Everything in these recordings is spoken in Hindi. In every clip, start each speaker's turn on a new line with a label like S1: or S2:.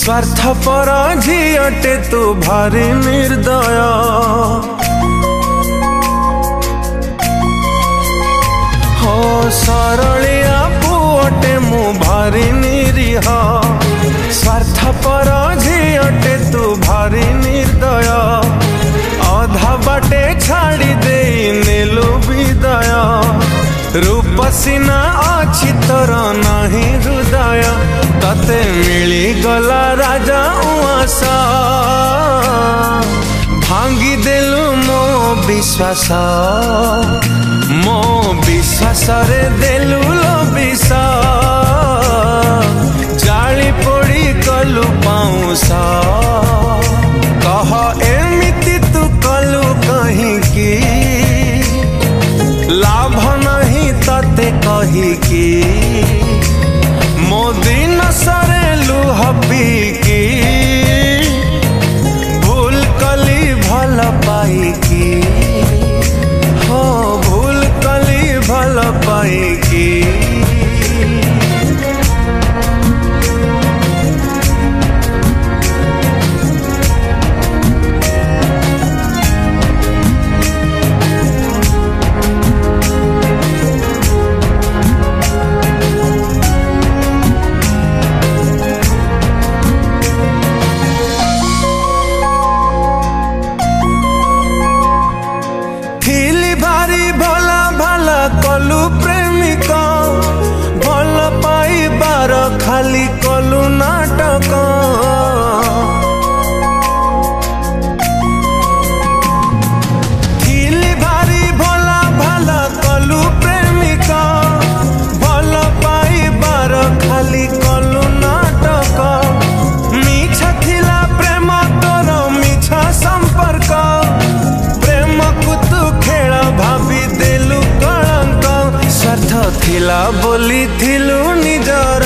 S1: स्वार्थपर झीटे तू भारी निर्दय हो सरलिया पुअटे मु भारी निरीह स्वार्थपर झीटे तू भारी निर्दय अधा बाटे छाड़ी दे नेलु विदय रूप सीना अच्छी तोर नहीं हृदय तते मिली गला राजा उआस भांगी देलु मो विश्वास रे देलु लो विष जाली पोड़ी कलु पाऊस कह एमिति तू कलु कहीं की लाभ नहीं तते कही की मो दिन सरे लुह पीकी भूल कली भल पाई की हो भूल कली भल पाई की कलु प्रेमिका भल पाइबार खाली कलु नाटक थिली भारी भला भला कलु प्रेमिका भल पाइबार खाली कलु नाटक मिछ थिला प्रेम तोर मिछ संपर्क प्रेम को तू खेल भाभी देलु स्वार्थ थिला बोली थिलु निजर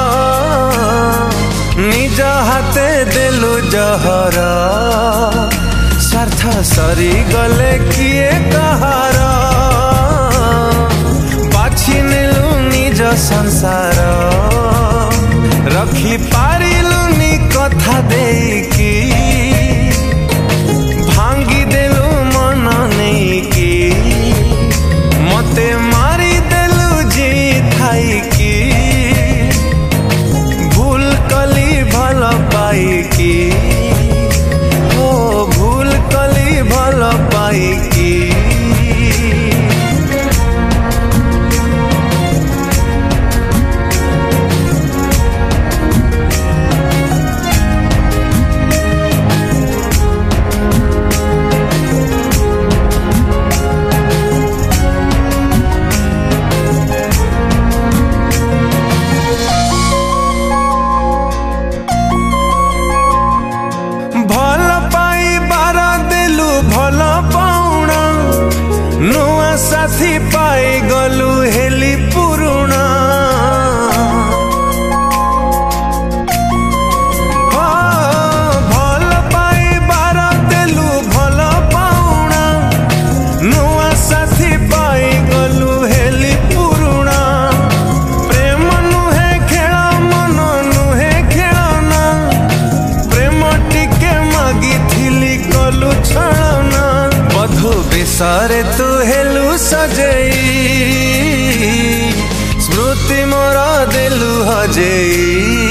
S1: निज हाथे देलु जहर स्वार्थ सरी गले किए कहार बाछि नेलु निज संसार रखी पारिलुनी कथा देकी भांगी देलु मन नहीं की मते मारी देलु जी थाई की भूल कली भल पाई की हो भूल कली भल पाई की भल पाउना नुआ साथी पाई गलु हेली पुरुणा भल पाई बार देलु भल पाउना नुआ साथी पाई गलु हेली पुरुणा प्रेम नुहे खेल मन नुहे खेलना प्रेम टिके मागी थिली गलु छलना बधु विषरे तू हेलु सजेई स्मृति मोर देलु हजेई।